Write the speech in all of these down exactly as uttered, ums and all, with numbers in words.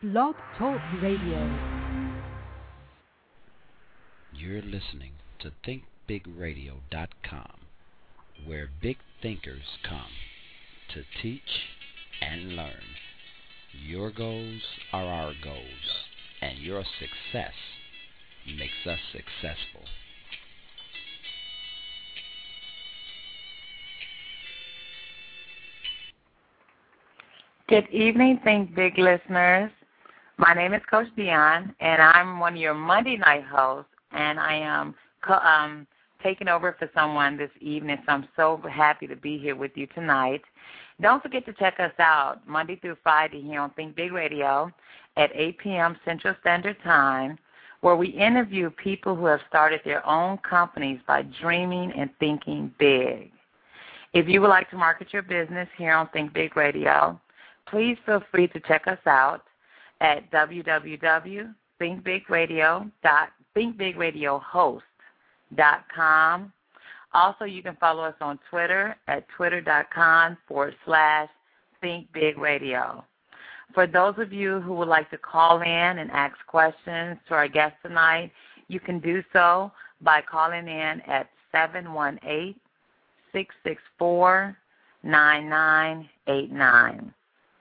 Blog Talk Radio. You're listening to think big radio dot com, where big thinkers come to teach and learn. Your goals are our goals, and your success makes us successful. Good evening, Think Big listeners. My name is Coach Dion, and I'm one of your Monday night hosts, and I am co- um, taking over for someone this evening, so I'm so happy to be here with you tonight. Don't forget to check us out Monday through Friday here on Think Big Radio at eight p.m. Central Standard Time, where we interview people who have started their own companies by dreaming and thinking big. If you would like to market your business here on Think Big Radio, please feel free to check us out at w w w dot think big radio dot think big radio host dot com. Also, you can follow us on Twitter at twitter.com forward slash thinkbigradio. For those of you who would like to call in and ask questions to our guest tonight, you can do so by calling in at seven one eight, six six four, nine nine eight nine.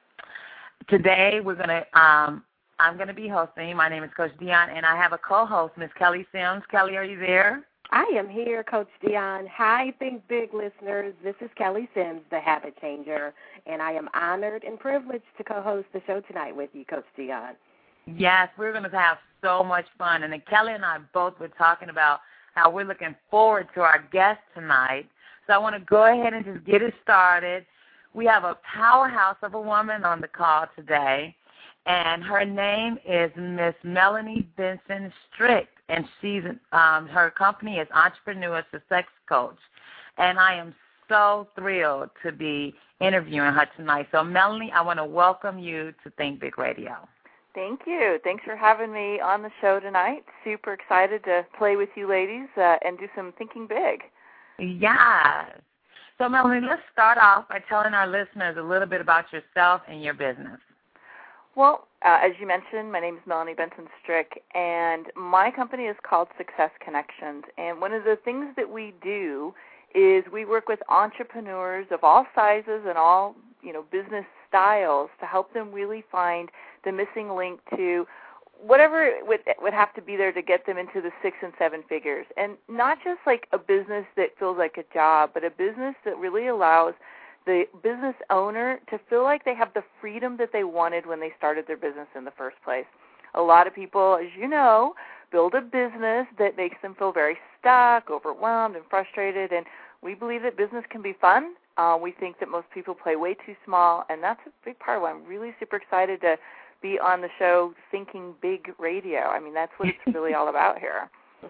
Today, we're going to, um, I'm going to be hosting. My name is Coach Dion, and I have a co-host, Miss Kelly Sims. Kelly, are you there? I am here, Coach Dion. Hi, Think Big listeners. This is Kelly Sims, the Habit Changer, and I am honored and privileged to co-host the show tonight with you, Coach Dion. Yes, we're going to have so much fun. And then Kelly and I both were talking about how we're looking forward to our guest tonight. So I want to go ahead and just get it started. We have a powerhouse of a woman on the call today, and her name is Miss Melanie Benson Strick, and she's um, her company is Entrepreneur Success Coach, and I am so thrilled to be interviewing her tonight. So, Melanie, I want to welcome you to Think Big Radio. Thank you. Thanks for having me on the show tonight. Super excited to play with you ladies uh, and do some thinking big. Yes. So, Melanie, let's start off by telling our listeners a little bit about yourself and your business. Well, uh, as you mentioned, my name is Melanie Benson Strick, and my company is called Success Connections. And one of the things that we do is we work with entrepreneurs of all sizes and all, you know, business styles to help them really find the missing link to whatever would would have to be there to get them into the six and seven figures. And not just like a business that feels like a job, but a business that really allows the business owner to feel like they have the freedom that they wanted when they started their business in the first place. A lot of people, as you know, build a business that makes them feel very stuck, overwhelmed, and frustrated. And we believe that business can be fun. Uh, we think that most people play way too small, and that's a big part of why I'm really super excited to be on the show Thinking Big Radio. I mean, that's what it's really all about here.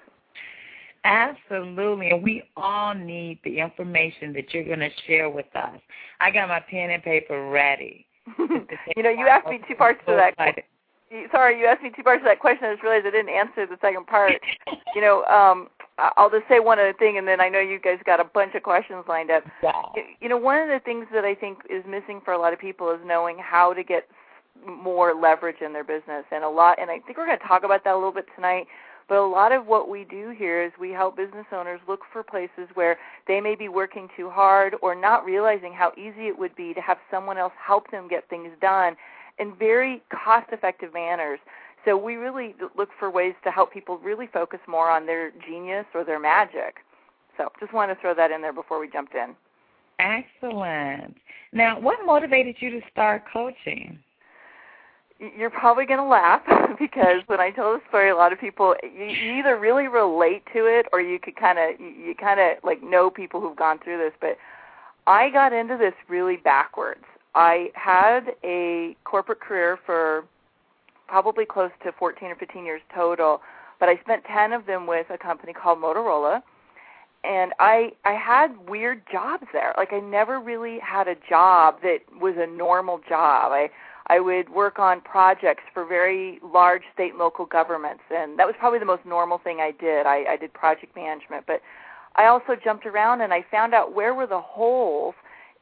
Absolutely, and we all need the information that you're going to share with us. I got my pen and paper ready. You know, you asked me two parts to that. Sorry, you asked me two parts to that question. I just realized I didn't answer the second part. You know, um, I'll just say one other thing, and then I know you guys got a bunch of questions lined up. Wow. You know, one of the things that I think is missing for a lot of people is knowing how to get more leverage in their business, and a lot. And I think we're going to talk about that a little bit tonight. But a lot of what we do here is we help business owners look for places where they may be working too hard or not realizing how easy it would be to have someone else help them get things done in very cost-effective manners. So we really look for ways to help people really focus more on their genius or their magic. So just wanted to throw that in there before we jumped in. Excellent. Now, what motivated you to start coaching? You're probably going to laugh because when I tell the story, a lot of people, you, you either really relate to it or you could kind of, you, you kind of like know people who've gone through this. But I got into this really backwards. I had a corporate career for probably close to fourteen or fifteen years total, but I spent ten of them with a company called Motorola. And I I had weird jobs there. Like I never really had a job that was a normal job. I I would work on projects for very large state and local governments, and that was probably the most normal thing I did. I, I did project management, but I also jumped around and I found out where were the holes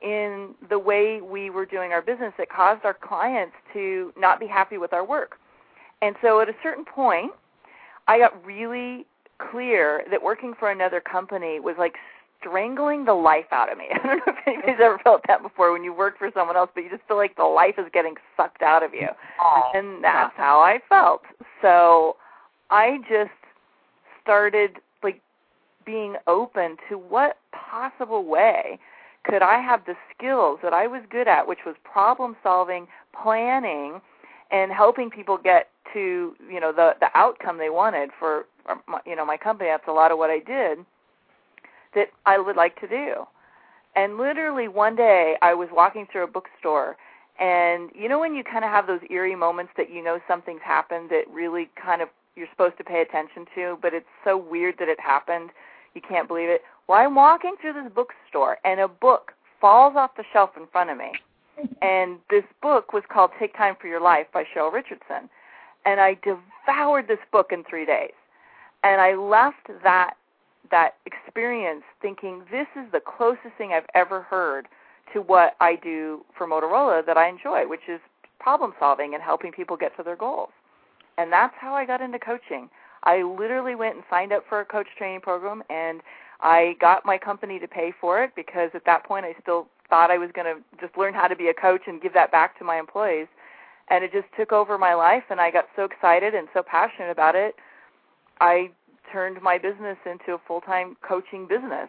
in the way we were doing our business that caused our clients to not be happy with our work. And so at a certain point, I got really clear that working for another company was like strangling the life out of me. I don't know if anybody's ever felt that before when you work for someone else, but you just feel like the life is getting sucked out of you. And that's how I felt. So I just started like being open to what possible way could I have the skills that I was good at, which was problem solving, planning, and helping people get to, you know, the, the outcome they wanted for, my, you know, my company. That's a lot of what I did that I would like to do. And literally one day I was walking through a bookstore, and you know when you kind of have those eerie moments that you know something's happened that really kind of you're supposed to pay attention to, but it's so weird that it happened, you can't believe it. Well, I'm walking through this bookstore, and a book falls off the shelf in front of me. And this book was called Take Time for Your Life by Cheryl Richardson. And I devoured this book in three days. And I left that that experience thinking this is the closest thing I've ever heard to what I do for Motorola that I enjoy, which is problem solving and helping people get to their goals. And that's how I got into coaching. I literally went and signed up for a coach training program, and I got my company to pay for it because at that point I still thought I was going to just learn how to be a coach and give that back to my employees. And it just took over my life, and I got so excited and so passionate about it, I turned my business into a full-time coaching business.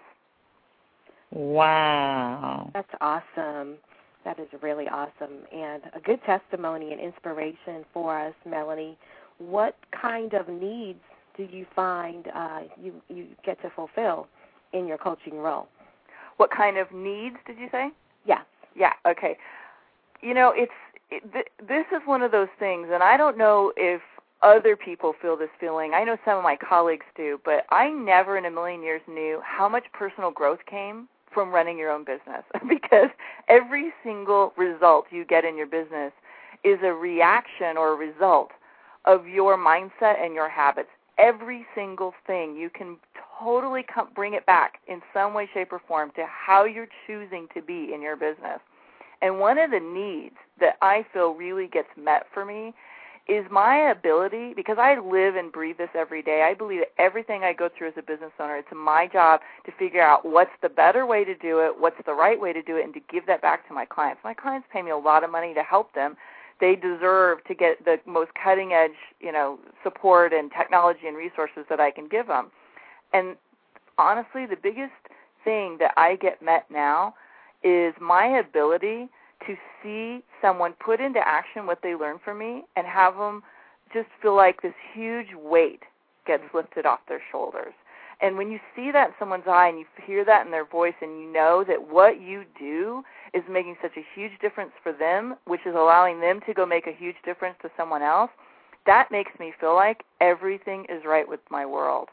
Wow. That's awesome. That is really awesome, and a good testimony and inspiration for us, Melanie. What kind of needs do you find uh, you, you get to fulfill in your coaching role? What kind of needs did you say? Yes. Yeah, okay. You know, it's it, th- this is one of those things, and I don't know if other people feel this feeling. I know some of my colleagues do, but I never in a million years knew how much personal growth came from running your own business because every single result you get in your business is a reaction or a result of your mindset and your habits. Every single thing you can totally come, bring it back in some way, shape, or form to how you're choosing to be in your business. And one of the needs that I feel really gets met for me is my ability, because I live and breathe this every day, I believe that everything I go through as a business owner, it's my job to figure out what's the better way to do it, what's the right way to do it, and to give that back to my clients. My clients pay me a lot of money to help them. They deserve to get the most cutting-edge, you know, support and technology and resources that I can give them. And honestly, the biggest thing that I get met now is my ability to see someone put into action what they learn from me and have them just feel like this huge weight gets lifted off their shoulders. And when you see that in someone's eye and you hear that in their voice and you know that what you do is making such a huge difference for them, which is allowing them to go make a huge difference to someone else, that makes me feel like everything is right with my world.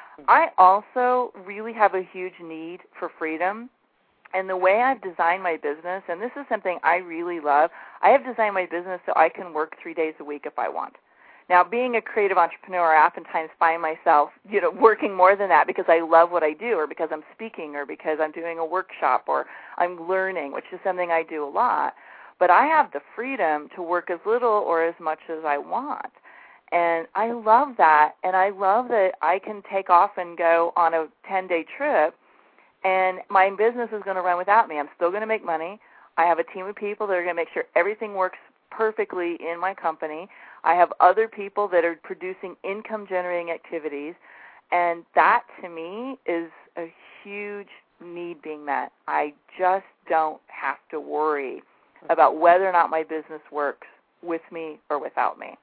I also really have a huge need for freedom. And the way I've designed my business, and this is something I really love, I have designed my business so I can work three days a week if I want. Now, being a creative entrepreneur, I oftentimes find myself, you know, working more than that because I love what I do, or because I'm speaking, or because I'm doing a workshop, or I'm learning, which is something I do a lot. But I have the freedom to work as little or as much as I want. And I love that, and I love that I can take off and go on a ten-day trip, and my business is going to run without me. I'm still going to make money. I have a team of people that are going to make sure everything works perfectly in my company. I have other people that are producing income-generating activities, and that, to me, is a huge need being met. I just don't have to worry about whether or not my business works with me or without me.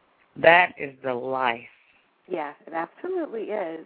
That is the life. Yeah, it absolutely is.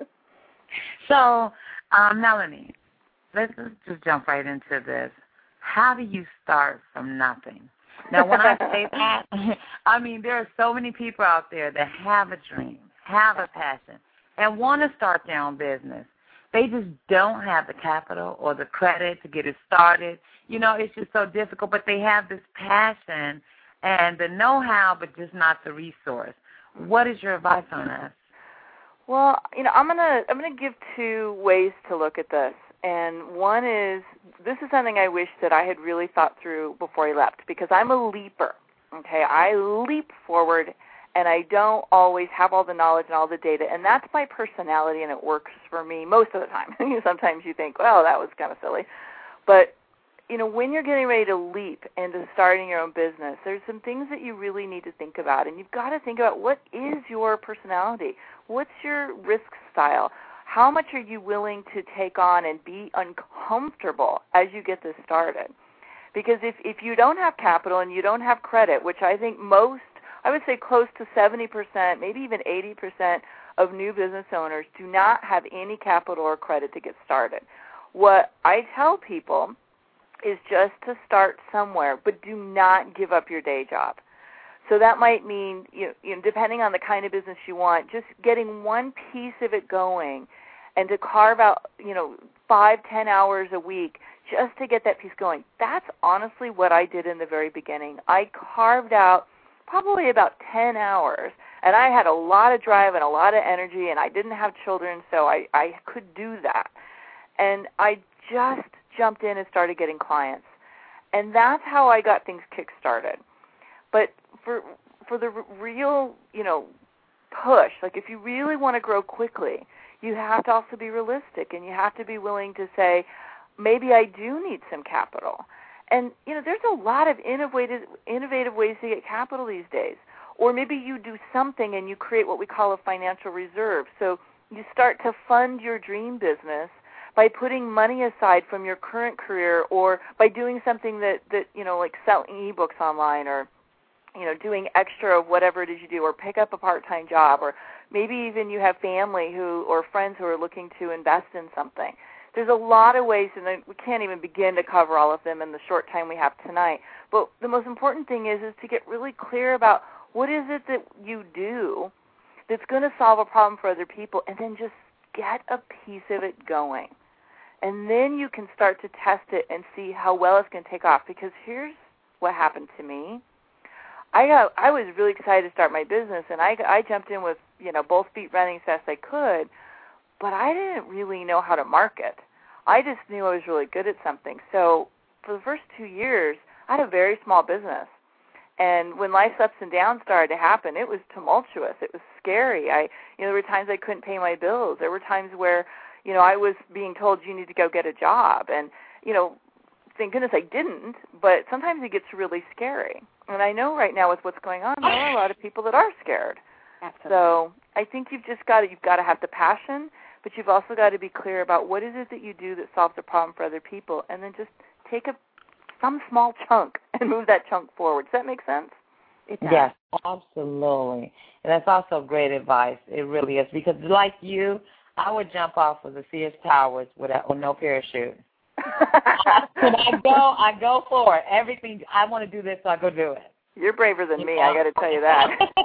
So, um, Melanie, let's just jump right into this. How do you start from nothing? Now, when I say that, I mean there are so many people out there that have a dream, have a passion, and want to start their own business. They just don't have the capital or the credit to get it started. You know, it's just so difficult, but they have this passion and the know-how, but just not the resource. What is your advice on that? Well, you know, I'm gonna I'm gonna give two ways to look at this. And one is, this is something I wish that I had really thought through before I left, because I'm a leaper, okay? I leap forward, and I don't always have all the knowledge and all the data, and that's my personality, and it works for me most of the time. Sometimes you think, well, that was kind of silly. But, you know, when you're getting ready to leap into starting your own business, there's some things that you really need to think about, and you've got to think about, what is your personality? What's your risk style? How much are you willing to take on and be uncomfortable as you get this started? Because if, if you don't have capital and you don't have credit, which I think most, I would say close to seventy percent, maybe even eighty percent of new business owners do not have any capital or credit to get started. What I tell people is just to start somewhere, but do not give up your day job. So that might mean, you know, you know, depending on the kind of business you want, just getting one piece of it going, and to carve out, you know, five, ten hours a week just to get that piece going. That's honestly what I did in the very beginning. I carved out probably about ten hours, and I had a lot of drive and a lot of energy, and I didn't have children, so I, I could do that. And I just jumped in and started getting clients. And that's how I got things kick-started. But for for the real, you know, push, like if you really want to grow quickly, you have to also be realistic, and you have to be willing to say, maybe I do need some capital. And, you know, there's a lot of innovative, innovative ways to get capital these days. Or maybe you do something and you create what we call a financial reserve. So you start to fund your dream business by putting money aside from your current career, or by doing something that, that you know, like selling ebooks online, or, you know, doing extra of whatever it is you do, or pick up a part-time job, or maybe even you have family who or friends who are looking to invest in something. There's a lot of ways, and we can't even begin to cover all of them in the short time we have tonight. But the most important thing is, is to get really clear about what is it that you do that's going to solve a problem for other people, and then just get a piece of it going. And then you can start to test it and see how well it's going to take off. Because here's what happened to me. I got, I was really excited to start my business, and I, I jumped in with, you know, both feet running as fast as I could, but I didn't really know how to market. I just knew I was really good at something. So for the first two years, I had a very small business. And when life's ups and downs started to happen, it was tumultuous. It was scary. I, you know, there were times I couldn't pay my bills. There were times where, you know, I was being told you need to go get a job. And, you know, thank goodness I didn't, but sometimes it gets really scary. And I know right now with what's going on, there are a lot of people that are scared. Absolutely. So I think you've just got to, you've got to have the passion, but you've also got to be clear about what is it that you do that solves a problem for other people, and then just take a some small chunk and move that chunk forward. Does that make sense? It does. Yes, absolutely. And that's also great advice. It really is. Because like you, I would jump off of the Sears Towers with, a, with no parachute. When I go, I go for it. Everything, I want to do this, so I go do it. You're braver than me, I got to tell you that.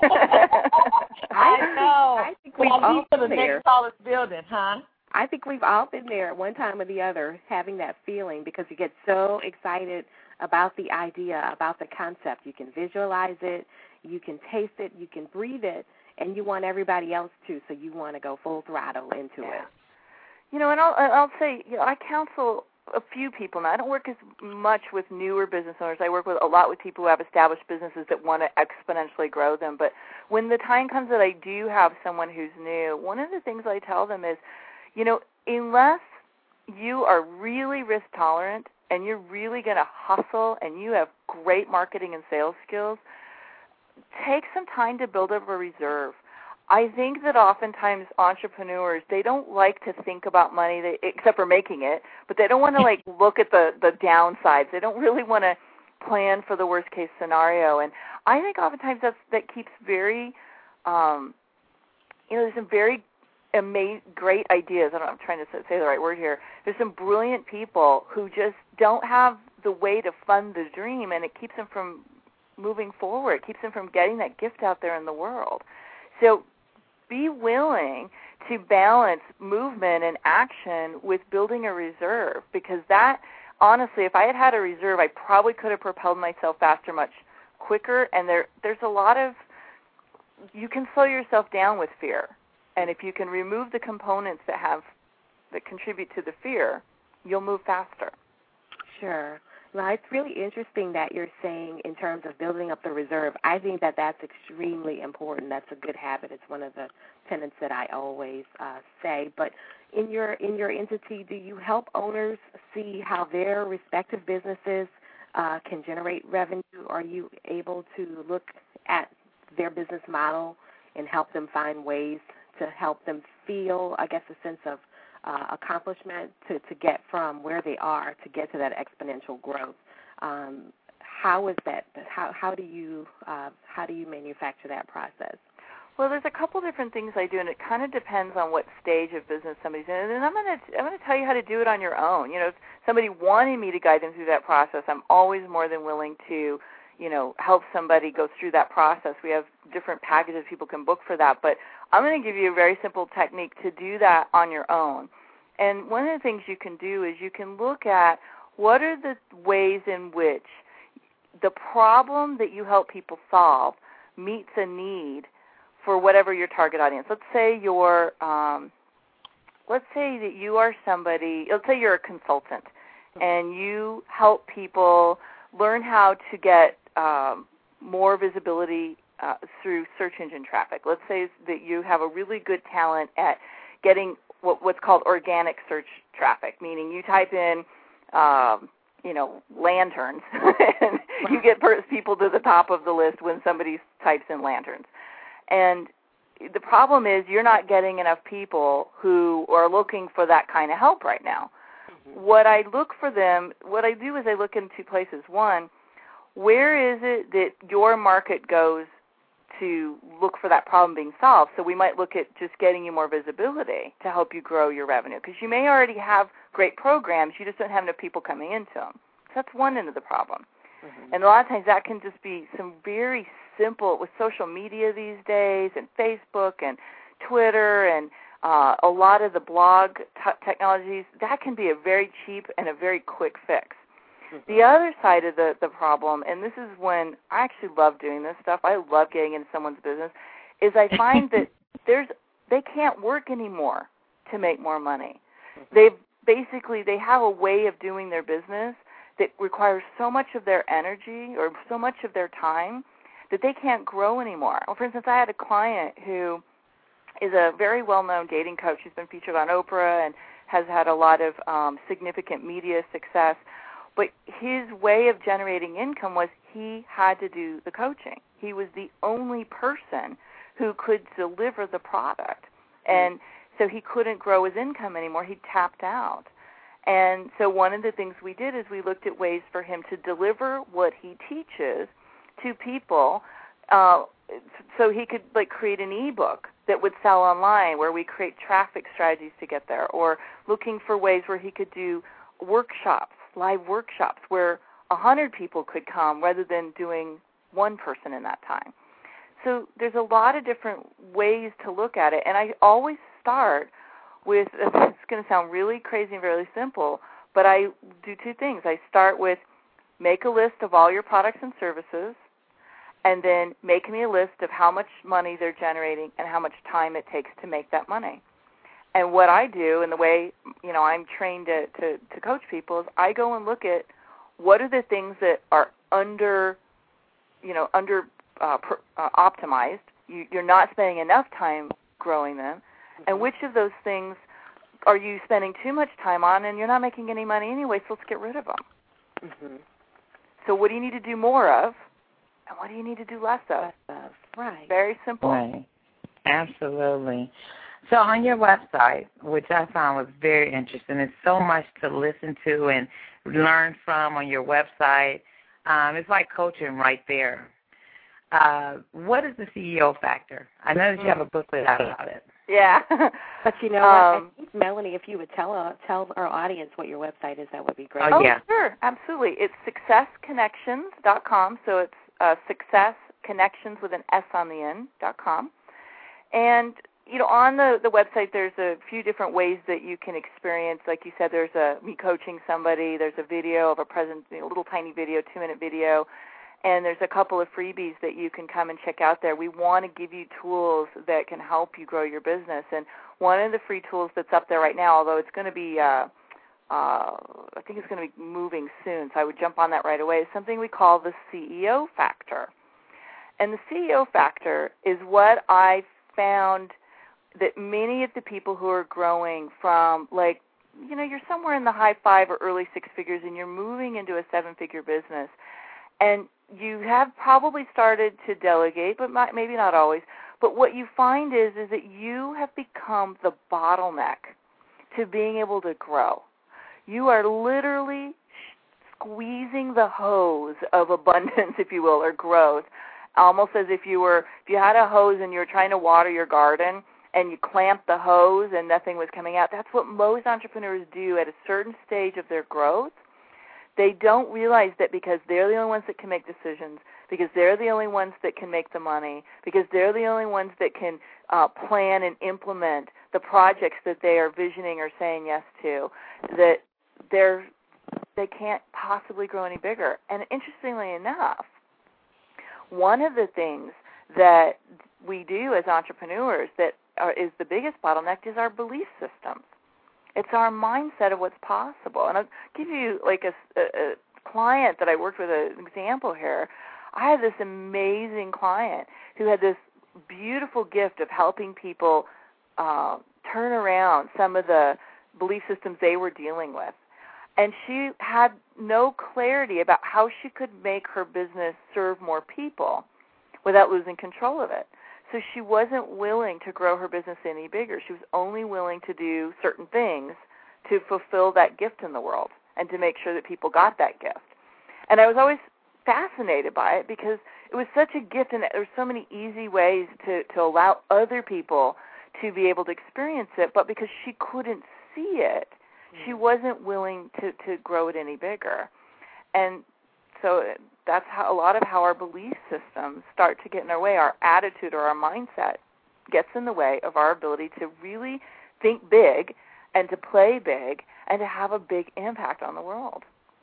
I know. I think we've all been been the there. next tallest building, huh? I think we've all been there at one time or the other, having that feeling, because you get so excited about the idea, about the concept. You can visualize it, you can taste it, you can breathe it, and you want everybody else to, so you want to go full throttle into yeah. it. You know, and I'll, I'll say, you know, I counsel a few people now. I don't work as much with newer business owners. I work with a lot with people who have established businesses that want to exponentially grow them. But when the time comes that I do have someone who's new, one of the things I tell them is, you know, unless you are really risk tolerant and you're really going to hustle and you have great marketing and sales skills, take some time to build up a reserve. I think that oftentimes entrepreneurs, they don't like to think about money, they, except for making it, but they don't want to, like, look at the, the downsides. They don't really want to plan for the worst-case scenario. And I think oftentimes that's, that keeps very, um, you know, there's some very ama- great ideas. I don't know, I'm trying to say the right word here. There's some brilliant people who just don't have the way to fund the dream, and it keeps them from moving forward. It keeps them from getting that gift out there in the world. So be willing to balance movement and action with building a reserve, because that, honestly, if I had had a reserve, I probably could have propelled myself faster much quicker. And there, there's a lot of, you can slow yourself down with fear. And if you can remove the components that have, that contribute to the fear, you'll move faster. Sure. Well, it's really interesting that you're saying in terms of building up the reserve. I think that that's extremely important. That's a good habit. It's one of the tenets that I always uh, say. But in your in your entity, do you help owners see how their respective businesses uh, can generate revenue? Are you able to look at their business model and help them find ways to help them feel, I guess, a sense of Uh, accomplishment to, to get from where they are to get to that exponential growth? Um, how is that? How how do you uh, how do you manufacture that process? Well, there's a couple different things I do, and it kind of depends on what stage of business somebody's in. And I'm going to I'm going to tell you how to do it on your own. You know, if somebody wanted me to guide them through that process, I'm always more than willing to, you know, help somebody go through that process. We have different packages people can book for that, but I'm going to give you a very simple technique to do that on your own. And one of the things you can do is you can look at what are the ways in which the problem that you help people solve meets a need for whatever your target audience. Let's say you're, um, let's say that you are somebody, let's say you're a consultant, and you help people learn how to get um, more visibility uh, through search engine traffic. Let's say that you have a really good talent at getting what, what's called organic search traffic, meaning you type in, um, you know, lanterns, and you get people to the top of the list when somebody types in lanterns. And the problem is you're not getting enough people who are looking for that kind of help right now. Mm-hmm. What I look for them, what I do is I look in two places. One, where is it that your market goes to look for that problem being solved? So we might look at just getting you more visibility to help you grow your revenue, because you may already have great programs, you just don't have enough people coming into them. So that's one end of the problem. Mm-hmm. And a lot of times that can just be some very simple, with social media these days and Facebook and Twitter and uh, a lot of the blog t- technologies, that can be a very cheap and a very quick fix. The other side of the, the problem, and this is when I actually love doing this stuff, I love getting into someone's business, is I find that there's they can't work anymore to make more money. They've basically, they have a way of doing their business that requires so much of their energy or so much of their time that they can't grow anymore. Well, for instance, I had a client who is a very well-known dating coach. She's been featured on Oprah and has had a lot of um, significant media success. But his way of generating income was he had to do the coaching. He was the only person who could deliver the product. And so he couldn't grow his income anymore. He tapped out. And so one of the things we did is we looked at ways for him to deliver what he teaches to people uh, so he could like create an e-book that would sell online where we create traffic strategies to get there, or looking for ways where he could do workshops, live workshops where a hundred people could come rather than doing one person in that time. So there's a lot of different ways to look at it, and I always start with, it's going to sound really crazy and really simple, but I do two things. I start with make a list of all your products and services, and then make me a list of how much money they're generating and how much time it takes to make that money. And what I do, and the way, you know, I'm trained to, to, to coach people, is I go and look at what are the things that are under, you know, under uh, per, uh, optimized. You, you're not spending enough time growing them, mm-hmm. and which of those things are you spending too much time on, and you're not making any money anyway, so let's get rid of them. Mm-hmm. So what do you need to do more of, and what do you need to do less of? Less of. Right. Very simple. Right. Absolutely. So on your website, which I found was very interesting, there's so much to listen to and learn from on your website. Um, it's like coaching right there. Uh, what is the C E O factor? I know that you have a booklet out about it. Yeah. But you know what, um, I think, Melanie, if you would tell uh, tell our audience what your website is, that would be great. Oh, oh yeah. Sure, absolutely. It's success connections dot com, so it's uh, Success Connections with an S on the end, dot com. And you know, on the, the website, there's a few different ways that you can experience. Like you said, there's a me coaching somebody. There's a video of a present, you know, little tiny video, two-minute video. And there's a couple of freebies that you can come and check out there. We want to give you tools that can help you grow your business. And one of the free tools that's up there right now, although it's going to be uh, uh, I think it's going to be moving soon, so I would jump on that right away, is something we call the C E O factor. And the C E O factor is what I found that many of the people who are growing from, like, you know, you're somewhere in the high five or early six figures and you're moving into a seven-figure business, and you have probably started to delegate, but not, maybe not always. But what you find is, is that you have become the bottleneck to being able to grow. You are literally squeezing the hose of abundance, if you will, or growth, almost as if you were, if you had a hose and you were trying to water your garden and you clamped the hose and nothing was coming out. That's what most entrepreneurs do at a certain stage of their growth. They don't realize that because they're the only ones that can make decisions, because they're the only ones that can make the money, because they're the only ones that can uh, plan and implement the projects that they are visioning or saying yes to, that they're, they can't possibly grow any bigger. And interestingly enough, one of the things that we do as entrepreneurs that are, is the biggest bottleneck is our belief systems. It's our mindset of what's possible. And I'll give you like a, a, a client that I worked with, an example here. I had this amazing client who had this beautiful gift of helping people uh, turn around some of the belief systems they were dealing with. And she had no clarity about how she could make her business serve more people without losing control of it. So she wasn't willing to grow her business any bigger. She was only willing to do certain things to fulfill that gift in the world and to make sure that people got that gift. And I was always fascinated by it because it was such a gift, and there were so many easy ways to, to allow other people to be able to experience it, but because she couldn't see it, she wasn't willing to, to grow it any bigger. And so that's how a lot of how our belief systems start to get in our way. Our attitude or our mindset gets in the way of our ability to really think big and to play big and to have a big impact on the world.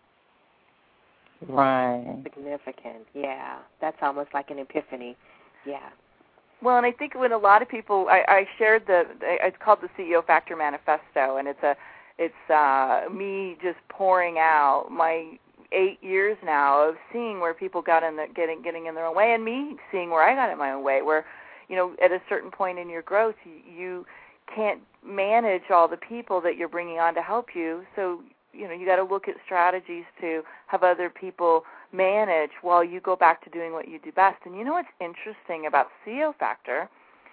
Right. Significant, yeah. That's almost like an epiphany, yeah. Well, and I think when a lot of people, I, I shared the, it's called the C E O Factor Manifesto, and it's a It's uh, me just pouring out my eight years now of seeing where people got in the, getting getting in their own way, and me seeing where I got in my own way. Where, you know, at a certain point in your growth, you, you can't manage all the people that you're bringing on to help you. So, you know, you got to look at strategies to have other people manage while you go back to doing what you do best. And you know what's interesting about C E O Factor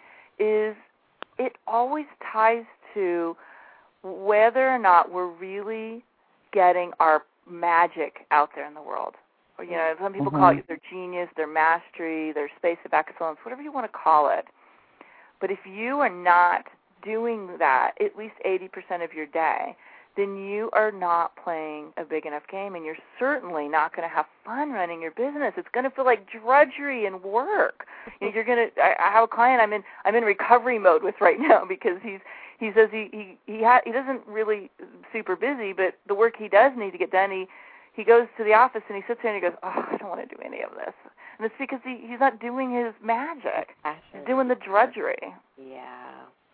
is it always ties to whether or not we're really getting our magic out there in the world. Or, you know, some people mm-hmm. call it their genius, their mastery, their space of excellence, whatever you want to call it. But if you are not doing that at least eighty percent of your day, then you are not playing a big enough game, and you're certainly not going to have fun running your business. It's going to feel like drudgery and work. You know, you're going to. I, I have a client I'm in. I'm in recovery mode with right now because he's. He says he he he, ha- he doesn't really super busy, but the work he does need to get done, he he goes to the office and he sits there and he goes, oh, I don't want to do any of this, and it's because he he's not doing his magic. He's doing the drudgery. Yeah.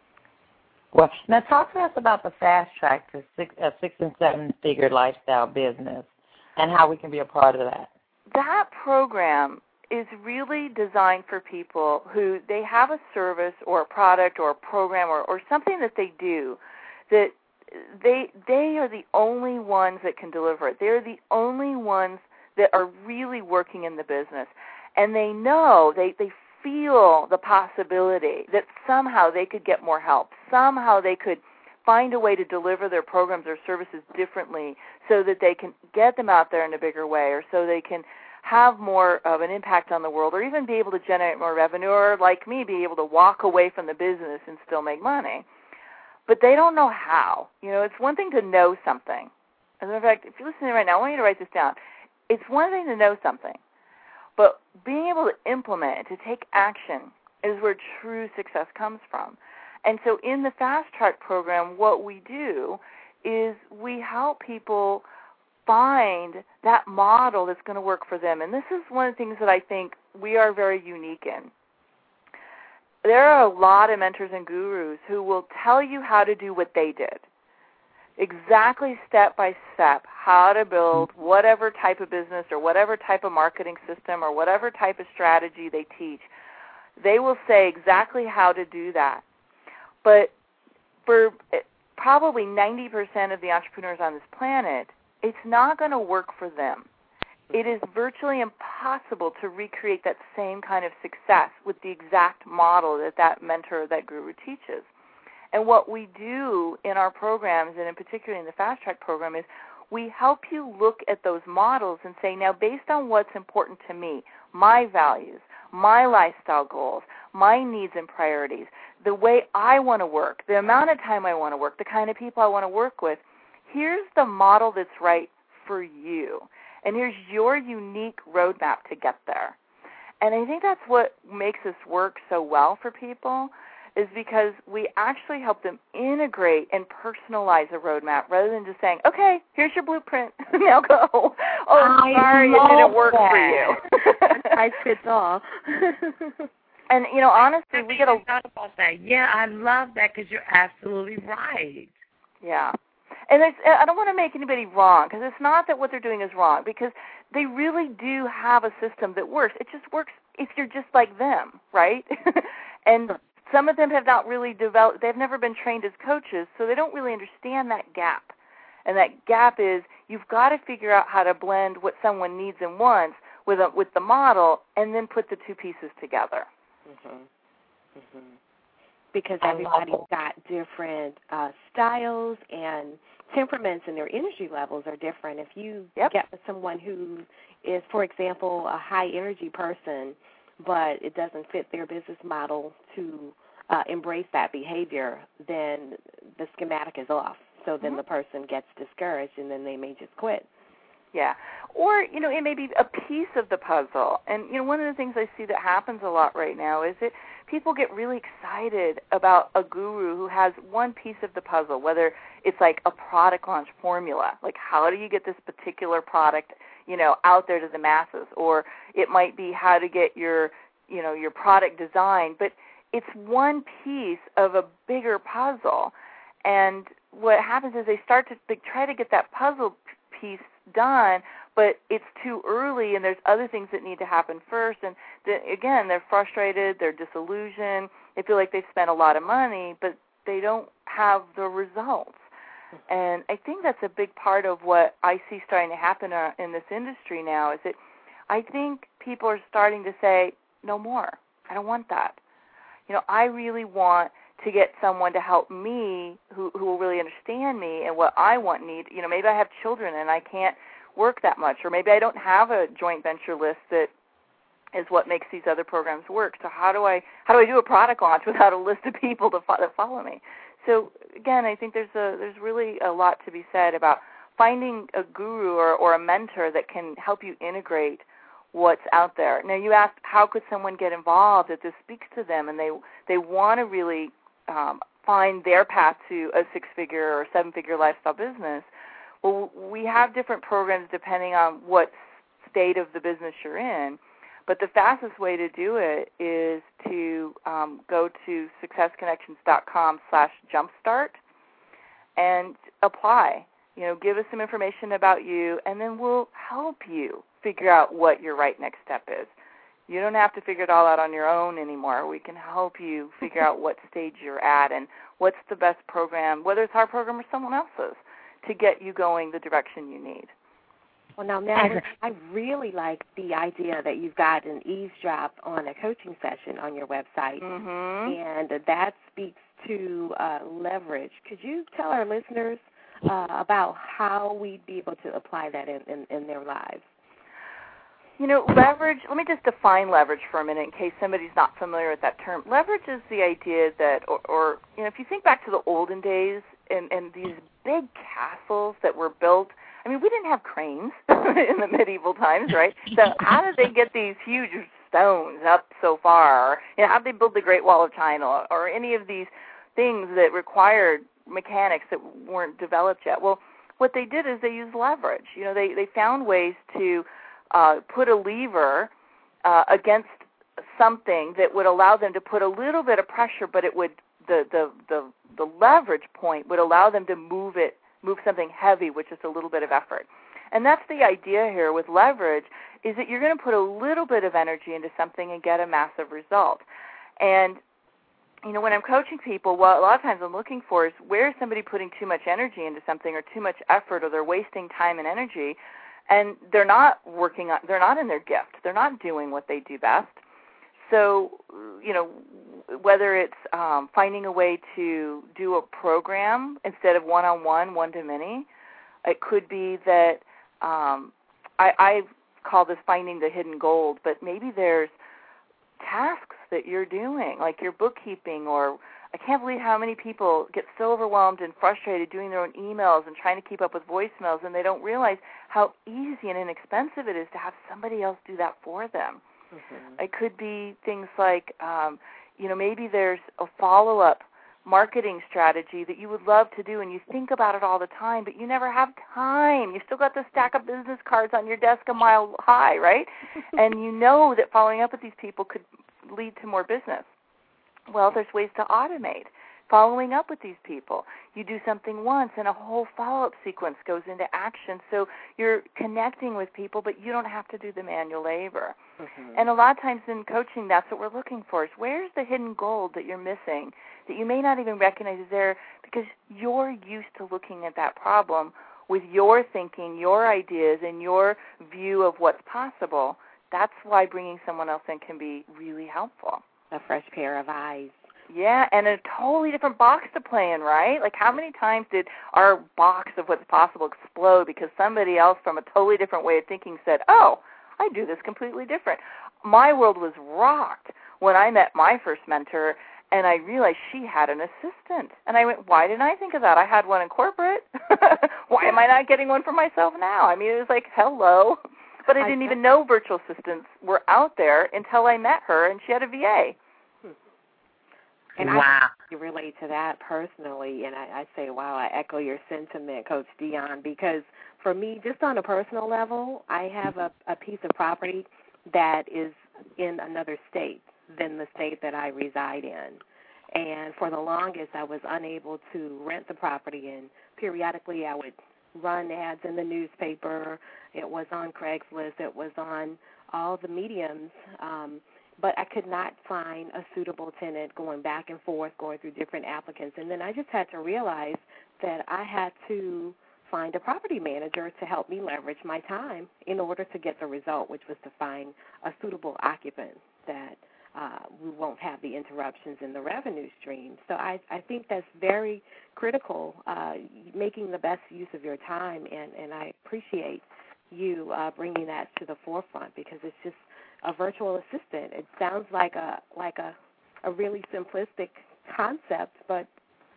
Well, now talk to us about the fast track to six, uh, six and seven figure lifestyle business and how we can be a part of that. That program is really designed for people who they have a service or a product or a program or, or something that they do that they they are the only ones that can deliver it. They're the only ones that are really working in the business. And they know, they, they feel the possibility that somehow they could get more help. Somehow they could find a way to deliver their programs or services differently so that they can get them out there in a bigger way, or so they can have more of an impact on the world, or even be able to generate more revenue, or like me, be able to walk away from the business and still make money. But they don't know how. You know, it's one thing to know something. As a matter of fact, if you're listening right now, I want you to write this down. It's one thing to know something, but being able to implement it, to take action, is where true success comes from. And so in the Fast Track program, what we do is we help people find that model that's going to work for them. And this is one of the things that I think we are very unique in. There are a lot of mentors and gurus who will tell you how to do what they did. exactly step by step how to build whatever type of business or whatever type of marketing system or whatever type of strategy they teach. They will say exactly how to do that. But for probably ninety percent of the entrepreneurs on this planet, it's not going to work for them. It is virtually impossible to recreate that same kind of success with the exact model that that mentor or that guru teaches. And what we do in our programs, and in particular in the Fast Track program, is we help you look at those models and say, now based on what's important to me, my values, my lifestyle goals, my needs and priorities, the way I want to work, the amount of time I want to work, the kind of people I want to work with, here's the model that's right for you. And here's your unique roadmap to get there. And I think that's what makes this work so well for people, is because we actually help them integrate and personalize a roadmap rather than just saying, okay, here's your blueprint, now go. Oh, I sorry, it didn't work that. for you. I fits all. And, you know, honestly, we get a thought about that. Yeah, I love that because you're absolutely right. Yeah. And there's, I don't want to make anybody wrong, because it's not that what they're doing is wrong, because they really do have a system that works. It just works if you're just like them, right? And some of them have not really developed, they've never been trained as coaches, so they don't really understand that gap. And that gap is you've got to figure out how to blend what someone needs and wants with a, with the model and then put the two pieces together. Mm-hmm. Mm-hmm. Because everybody's got different uh, styles and temperaments, and their energy levels are different. If you yep. get someone who is, for example, a high-energy person, but it doesn't fit their business model to uh, embrace that behavior, then the schematic is off. So then mm-hmm. the person gets discouraged, and then they may just quit. Yeah. Or, you know, it may be a piece of the puzzle. And, you know, one of the things I see that happens a lot right now is that people get really excited about a guru who has one piece of the puzzle, whether it's like a product launch formula, like how do you get this particular product, you know, out there to the masses, or it might be how to get your, you know, your product design, but it's one piece of a bigger puzzle. And what happens is they start to they try to get that puzzle piece done, but it's too early, and there's other things that need to happen first. And the, again, they're frustrated, they're disillusioned, they feel like they've spent a lot of money, but they don't have the results. And I think that's a big part of what I see starting to happen in this industry now, is that I think people are starting to say, no more. I don't want that. You know, I really want to get someone to help me who, who will really understand me and what I want and need. You know, maybe I have children and I can't work that much, or maybe I don't have a joint venture list that is what makes these other programs work. So how do I how do I do a product launch without a list of people to fo- that follow me? So again, I think there's a there's really a lot to be said about finding a guru or, or a mentor that can help you integrate what's out there. Now, you asked how could someone get involved if this speaks to them and they they want to really um, find their path to a six-figure or seven-figure lifestyle business. Well, we have different programs depending on what state of the business you're in, but the fastest way to do it is to um, go to successconnections.com slash jumpstart and apply. You know, give us some information about you, and then we'll help you figure out what your right next step is. You don't have to figure it all out on your own anymore. We can help you figure out what stage you're at and what's the best program, whether it's our program or someone else's, to get you going the direction you need. Well, now, Mel, I really like the idea that you've got an eavesdrop on a coaching session on your website, mm-hmm. and that speaks to uh, leverage. Could you tell our listeners uh, about how we'd be able to apply that in, in, in their lives? You know, leverage, let me just define leverage for a minute in case somebody's not familiar with that term. Leverage is the idea that, or, or you know, if you think back to the olden days and, and these big castles that were built, I mean, we didn't have cranes in the medieval times, right? So how did they get these huge stones up so far? You know, how did they build the Great Wall of China or, or any of these things that required mechanics that weren't developed yet? Well, what they did is they used leverage. You know, they, they found ways to uh, put a lever uh, against something that would allow them to put a little bit of pressure, but it would the, the, the, the leverage point would allow them to move it move something heavy with just a little bit of effort. And that's the idea here with leverage, is that you're going to put a little bit of energy into something and get a massive result. And, you know, when I'm coaching people, what a lot of times I'm looking for is where is somebody putting too much energy into something or too much effort, or they're wasting time and energy, and they're not working on, they're not in their gift. They're not doing what they do best. So, you know, whether it's um, finding a way to do a program instead of one-on-one, one-to-many, it could be that um, I, I call this finding the hidden gold, but maybe there's tasks that you're doing, like your bookkeeping, or I can't believe how many people get so overwhelmed and frustrated doing their own emails and trying to keep up with voicemails, and they don't realize how easy and inexpensive it is to have somebody else do that for them. Mm-hmm. It could be things like, um, you know, maybe there's a follow-up marketing strategy that you would love to do, and you think about it all the time, but you never have time. You still got the stack of business cards on your desk a mile high, right? And you know that following up with these people could lead to more business. Well, there's ways to automate following up with these people. You do something once, and a whole follow-up sequence goes into action. So you're connecting with people, but you don't have to do the manual labor. Mm-hmm. And a lot of times in coaching, that's what we're looking for, is where's the hidden gold that you're missing that you may not even recognize is there, because you're used to looking at that problem with your thinking, your ideas, and your view of what's possible. That's why bringing someone else in can be really helpful. A fresh pair of eyes. Yeah, and a totally different box to play in, right? Like, how many times did our box of what's possible explode because somebody else from a totally different way of thinking said, oh, I do this completely different. My world was rocked when I met my first mentor, and I realized she had an assistant. And I went, why didn't I think of that? I had one in corporate. Why am I not getting one for myself now? I mean, it was like, hello. But I didn't even know virtual assistants were out there until I met her, and she had a V A. And wow. I relate to that personally, and I, I say, wow, I echo your sentiment, Coach Dion, because for me, just on a personal level, I have a, a piece of property that is in another state than the state that I reside in. And for the longest, I was unable to rent the property, and periodically I would run ads in the newspaper. It was on Craigslist. It was on all the mediums. Um, but I could not find a suitable tenant, going back and forth, going through different applicants. And then I just had to realize that I had to find a property manager to help me leverage my time in order to get the result, which was to find a suitable occupant that uh, we won't have the interruptions in the revenue stream. So I, I think that's very critical, uh, making the best use of your time, and, and I appreciate you uh, bringing that to the forefront, because it's just a virtual assistant. It sounds like a like a, a really simplistic concept, but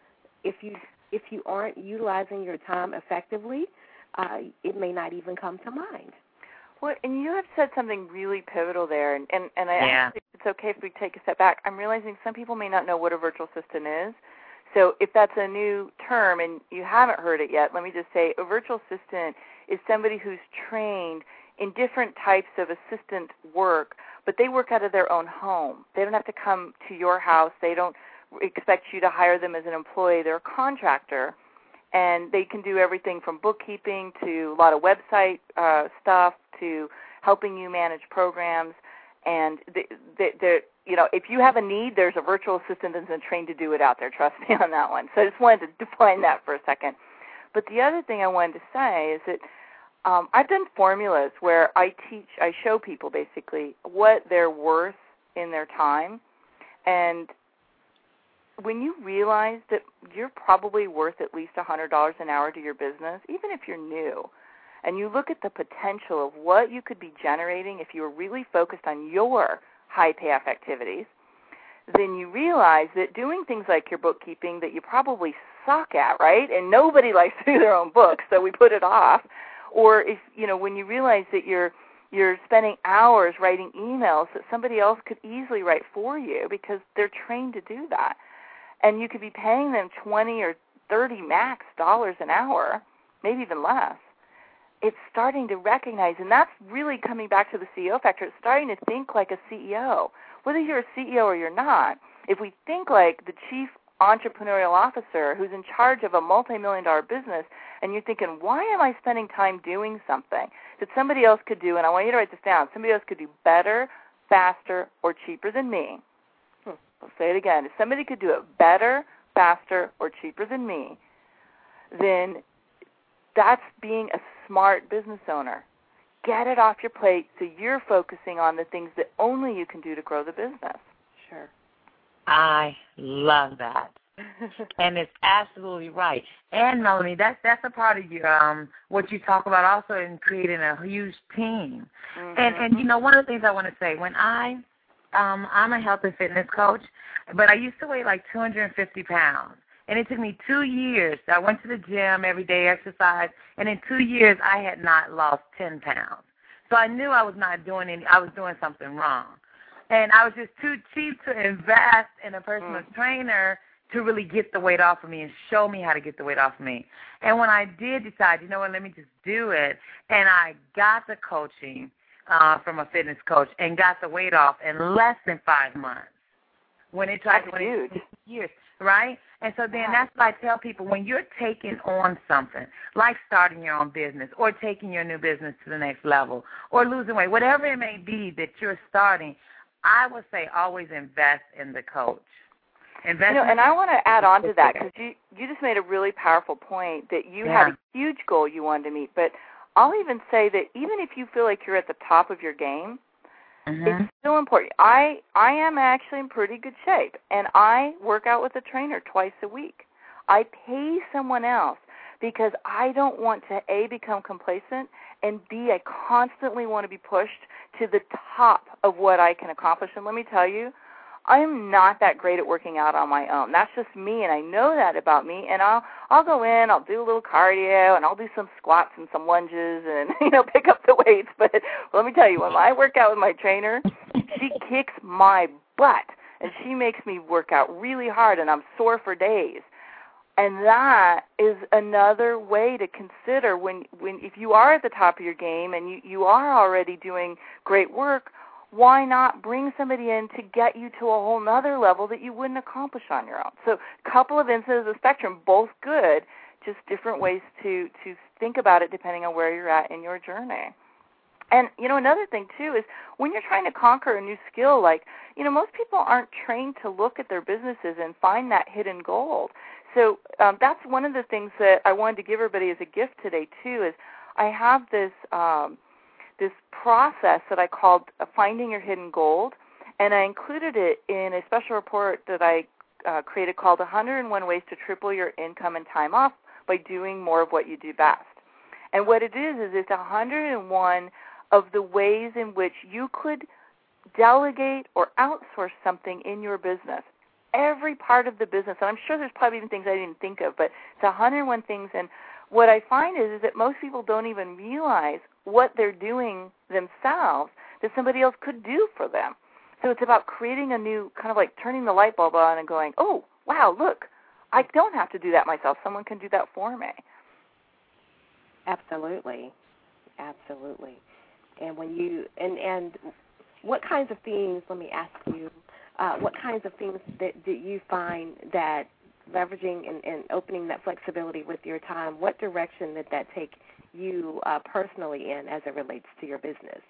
if you if you aren't utilizing your time effectively, uh, it may not even come to mind. Well, and you have said something really pivotal there, and, and, and I yeah. actually, it's okay if we take a step back. I'm realizing some people may not know what a virtual assistant is. So if that's a new term and you haven't heard it yet, let me just say a virtual assistant is somebody who's trained in different types of assistant work, but they work out of their own home. They don't have to come to your house. They don't expect you to hire them as an employee. They're a contractor, and they can do everything from bookkeeping to a lot of website uh, stuff to helping you manage programs. And they, they, they're, you know, if you have a need, there's a virtual assistant that's been trained to do it out there. Trust me on that one. So I just wanted to define that for a second. But the other thing I wanted to say is that Um, I've done formulas where I teach, I show people basically what they're worth in their time. And when you realize that you're probably worth at least one hundred dollars an hour to your business, even if you're new, and you look at the potential of what you could be generating if you were really focused on your high payoff activities, then you realize that doing things like your bookkeeping that you probably suck at, right? And nobody likes to do their own books, so we put it off. Or if, you know, when you realize that you're you're spending hours writing emails that somebody else could easily write for you because they're trained to do that, and you could be paying them twenty or thirty max dollars an hour, maybe even less, it's starting to recognize, and that's really coming back to the C E O factor, it's starting to think like a C E O. Whether you're a C E O or you're not, if we think like the chief entrepreneurial officer who's in charge of a multi-million dollar business, and you're thinking, why am I spending time doing something that somebody else could do, and I want you to write this down, somebody else could do better, faster, or cheaper than me. Hmm. I'll say it again. If somebody could do it better, faster, or cheaper than me, then that's being a smart business owner. Get it off your plate so you're focusing on the things that only you can do to grow the business. Sure. I love that. And it's absolutely right. And Melanie, that's that's a part of your um what you talk about also in creating a huge team. Mm-hmm. And and you know, one of the things I want to say, when I um I'm a health and fitness coach, but I used to weigh like two hundred fifty pounds. And it took me two years. I went to the gym every day, exercise, and in two years I had not lost ten pounds. So I knew I was not doing any, I was doing something wrong. And I was just too cheap to invest in a personal mm. trainer to really get the weight off of me and show me how to get the weight off of me. And when I did decide, you know what, let me just do it, and I got the coaching uh, from a fitness coach and got the weight off in less than five months. When it tried to huge. years, right? And so then that's what I tell people, when you're taking on something, like starting your own business or taking your new business to the next level or losing weight, whatever it may be that you're starting, I would say always invest in the coach. Invest you know, in and I want to add on to that because you, you just made a really powerful point that you yeah. had a huge goal you wanted to meet. But I'll even say that even if you feel like you're at the top of your game, mm-hmm. it's still important. I, I am actually in pretty good shape, and I work out with a trainer twice a week. I pay someone else because I don't want to, A, become complacent, and B, I constantly want to be pushed to the top of what I can accomplish. And let me tell you, I am not that great at working out on my own. That's just me, and I know that about me. And I'll I'll go in, I'll do a little cardio, and I'll do some squats and some lunges, and you know, pick up the weights. But let me tell you, when I work out with my trainer, she kicks my butt, and she makes me work out really hard, and I'm sore for days. And that is another way to consider when, when if you are at the top of your game and you, you are already doing great work, why not bring somebody in to get you to a whole nother level that you wouldn't accomplish on your own? So a couple of ends of the spectrum, both good, just different ways to, to think about it depending on where you're at in your journey. And, you know, another thing, too, is when you're trying to conquer a new skill, like, you know, most people aren't trained to look at their businesses and find that hidden gold. So um, that's one of the things that I wanted to give everybody as a gift today, too, is I have this um, this process that I called Finding Your Hidden Gold, and I included it in a special report that I uh, created called one hundred one Ways to Triple Your Income and Time Off by Doing More of What You Do Best. And what it is is it's one hundred one of the ways in which you could delegate or outsource something in your business. Every part of the business, and I'm sure there's probably even things I didn't think of, but it's one hundred one things. And what I find is, is that most people don't even realize what they're doing themselves that somebody else could do for them. So it's about creating a new, kind of like turning the light bulb on and going, oh, wow, look, I don't have to do that myself. Someone can do that for me. Absolutely. Absolutely. And when you, and, and what kinds of things, let me ask you, uh, what kinds of things that do you find that leveraging and, and opening that flexibility with your time, what direction did that take you uh, personally in as it relates to your business?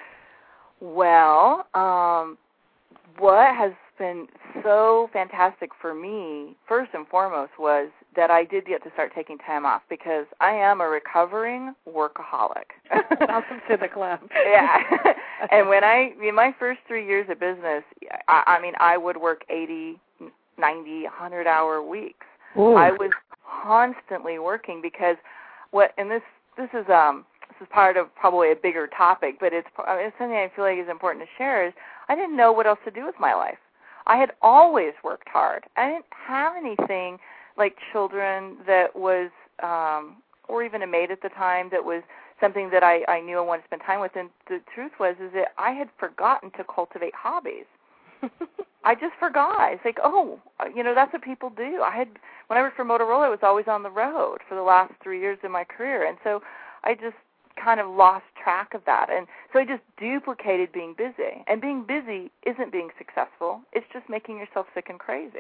Well, um, what has been so fantastic for me, first and foremost, was that I did get to start taking time off because I am a recovering workaholic. Welcome to the club. Yeah. And when I, in my first three years of business, I, I mean, I would work eighty, ninety, one hundred hour weeks. Ooh. I was constantly working because what, and this, this is, um, this is part of probably a bigger topic, but it's, I mean, it's something I feel like is important to share is I didn't know what else to do with my life. I had always worked hard. I didn't have anything like children that was, um, or even a maid at the time that was something that I, I knew I wanted to spend time with. And the truth was is that I had forgotten to cultivate hobbies. I just forgot. It's like, oh, you know, that's what people do. I had, when I worked for Motorola, I was always on the road for the last three years of my career. And so I just kind of lost track of that. And so I just duplicated being busy. And being busy isn't being successful. It's just making yourself sick and crazy.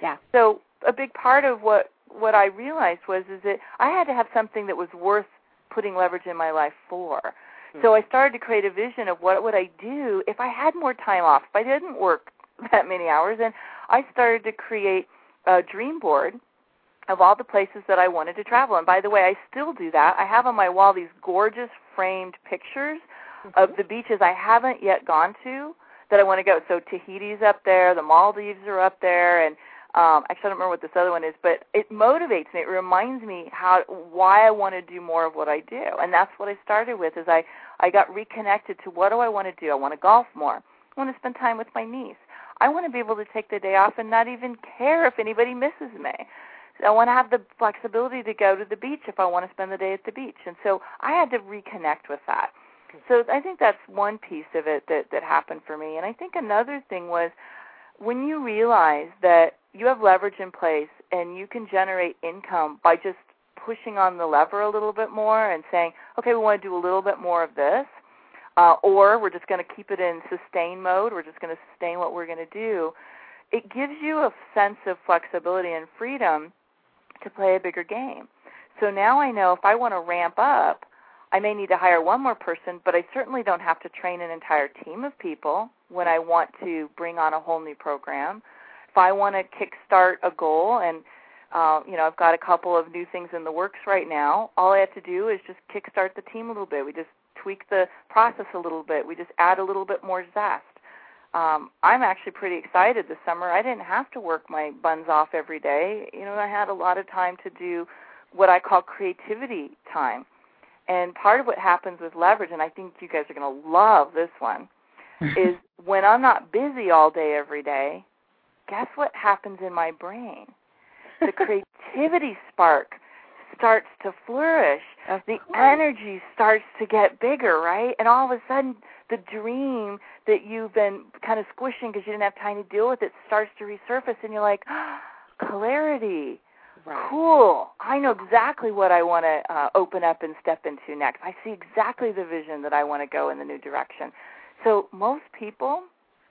Yeah. So a big part of what, what I realized was is that I had to have something that was worth putting leverage in my life for. Mm-hmm. So I started to create a vision of what would I do if I had more time off, if I didn't work that many hours. And I started to create a dream board of all the places that I wanted to travel. And by the way, I still do that. I have on my wall these gorgeous framed pictures mm-hmm. of the beaches I haven't yet gone to that I want to go. So Tahiti's up there, the Maldives are up there, and um, actually I don't remember what this other one is, but it motivates me. It reminds me how why I want to do more of what I do. And that's what I started with is I, I got reconnected to what do I want to do. I want to golf more. I want to spend time with my niece. I want to be able to take the day off and not even care if anybody misses me. I want to have the flexibility to go to the beach if I want to spend the day at the beach. And so I had to reconnect with that. So I think that's one piece of it that, that happened for me. And I think another thing was when you realize that you have leverage in place and you can generate income by just pushing on the lever a little bit more and saying, okay, we want to do a little bit more of this, uh, or we're just going to keep it in sustain mode. We're just going to sustain what we're going to do. It gives you a sense of flexibility and freedom to play a bigger game. So now I know if I want to ramp up, I may need to hire one more person, but I certainly don't have to train an entire team of people when I want to bring on a whole new program. If I want to kickstart a goal, and uh, you know, I've got a couple of new things in the works right now, all I have to do is just kickstart the team a little bit. We just tweak the process a little bit. We just add a little bit more zest. Um, I'm actually pretty excited this summer. I didn't have to work my buns off every day. You know, I had a lot of time to do what I call creativity time. And part of what happens with leverage, and I think you guys are going to love this one, is when I'm not busy all day every day, guess what happens in my brain? The creativity spark starts to flourish. The energy starts to get bigger, right? And all of a sudden, the dream that you've been kind of squishing because you didn't have time to deal with it starts to resurface, and you're like, oh, clarity. Right. Cool. I know exactly what I want to uh, open up and step into next. I see exactly the vision that I want to go in the new direction. So most people,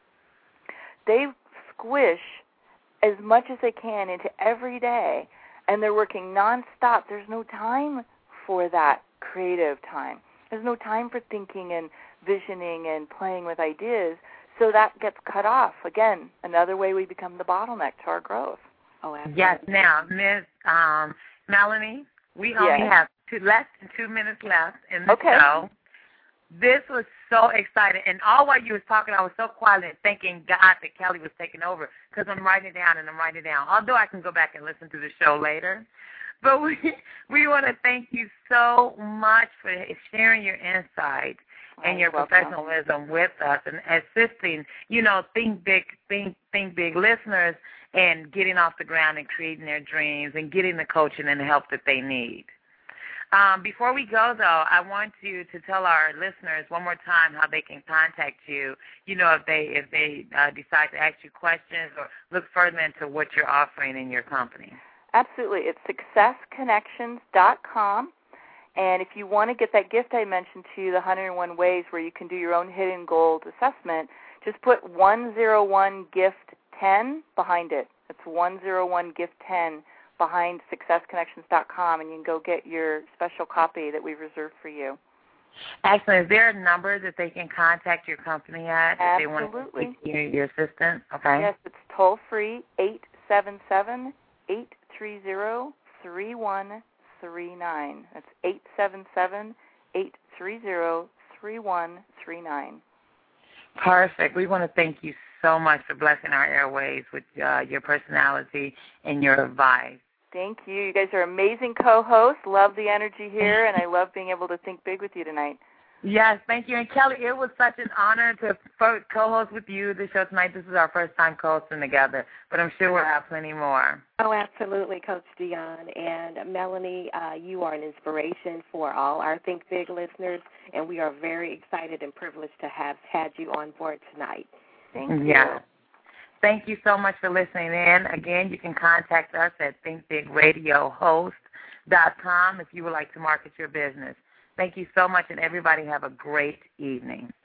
they squish as much as they can into every day, and they're working nonstop. There's no time for that creative time. There's no time for thinking and visioning and playing with ideas, so that gets cut off. Again, another way we become the bottleneck to our growth. Oh, absolutely. Yes. Now, Miz Um, Melanie, we only yes. have two, less than two minutes left in the okay. show. This was so exciting. And all while you was talking, I was so quiet and thanking God that Kelly was taking over because I'm writing it down and I'm writing it down, although I can go back and listen to the show later. But we we want to thank you so much for sharing your insight and your welcome. professionalism with us and assisting, you know, Think Big, Think, Think Big listeners and getting off the ground and creating their dreams and getting the coaching and the help that they need. Um, before we go, though, I want you to tell our listeners one more time how they can contact you, you know, if they if they uh, decide to ask you questions or look further into what you're offering in your company. Absolutely. It's success connections dot com. And if you want to get that gift I mentioned to you, the one hundred one ways where you can do your own hidden goals assessment, just put one oh one gift ten behind it. It's one oh one gift ten behind success connections dot com, and you can go get your special copy that we've reserved for you. Excellent. Is there a number that they can contact your company at if Absolutely. they want to speak to your, your assistant? Okay. Yes, it's toll-free, eight seven seven, eight three zero, three one three nine. That's eight seven seven, eight three zero, three one three nine. Perfect. We want to thank you so much for blessing our airways with uh, your personality and your advice. Thank you. You guys are amazing co-hosts. Love the energy here, and I love being able to think big with you tonight. Yes, thank you. And Kelly, it was such an honor to co-host with you the show tonight. This is our first time co-hosting together, but I'm sure we'll have plenty more. Oh, absolutely, Coach Dion. And Melanie, uh, you are an inspiration for all our Think Big listeners, and we are very excited and privileged to have had you on board tonight. Thank you. Yeah. Thank you so much for listening in. Again, you can contact us at think big radio host dot com if you would like to market your business. Thank you so much, and everybody have a great evening.